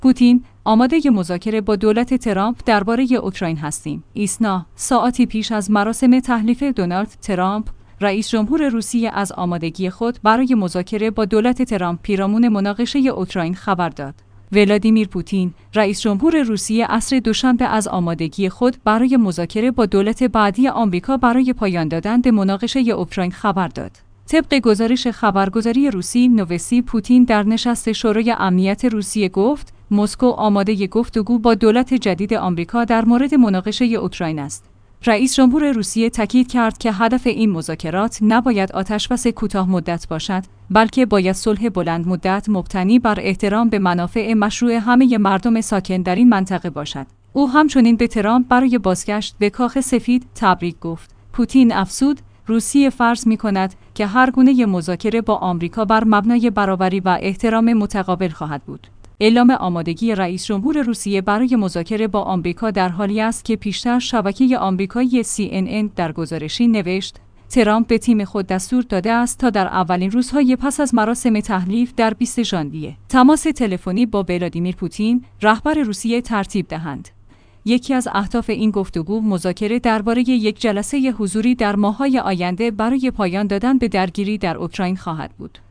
پوتین: آماده مذاکره با دولت ترامپ درباره اوکراین هستیم. ایسنا: ساعاتی پیش از مراسم تحلیف دونالد ترامپ، رئیس جمهور روسیه از آمادگی خود برای مذاکره با دولت ترامپ پیرامون مناقشه اوکراین خبر داد. ولادیمیر پوتین، رئیس جمهور روسیه، عصر دوشنبه از آمادگی خود برای مذاکره با دولت بعدی آمریکا برای پایان دادن به مناقشه اوکراین خبر داد. طبق گزارش خبرگزاری روسی نووستی، پوتین در نشست شورای امنیت روسیه گفت مسکو آماده گفتگو با دولت جدید آمریکا در مورد مناقشه اوکراین است. رئیس جمهور روسیه تاکید کرد که هدف این مذاکرات نباید آتشبس کوتاه مدت باشد، بلکه باید صلح بلند مدت مبتنی بر احترام به منافع مشروع همه مردم ساکن در این منطقه باشد. او همچنین به ترامپ برای بازگشت به کاخ سفید تبریک گفت. پوتین افزود: روسیه فرض می‌کند که هر گونه مذاکره با آمریکا بر مبنای برابری و احترام متقابل خواهد بود. اعلام آمادگی رئیس جمهور روسیه برای مذاکره با آمریکا در حالی است که پیشتر شبکه آمریکایی CNN در گزارشی نوشت ترامپ به تیم خود دستور داده است تا در اولین روزهای پس از مراسم تحلیف در 20 ژانویه تماس تلفنی با ولادیمیر پوتین، رهبر روسیه، ترتیب دهند. یکی از اهداف این گفتگو مذاکره درباره یک جلسه حضوری در ماه‌های آینده برای پایان دادن به درگیری در اوکراین خواهد بود.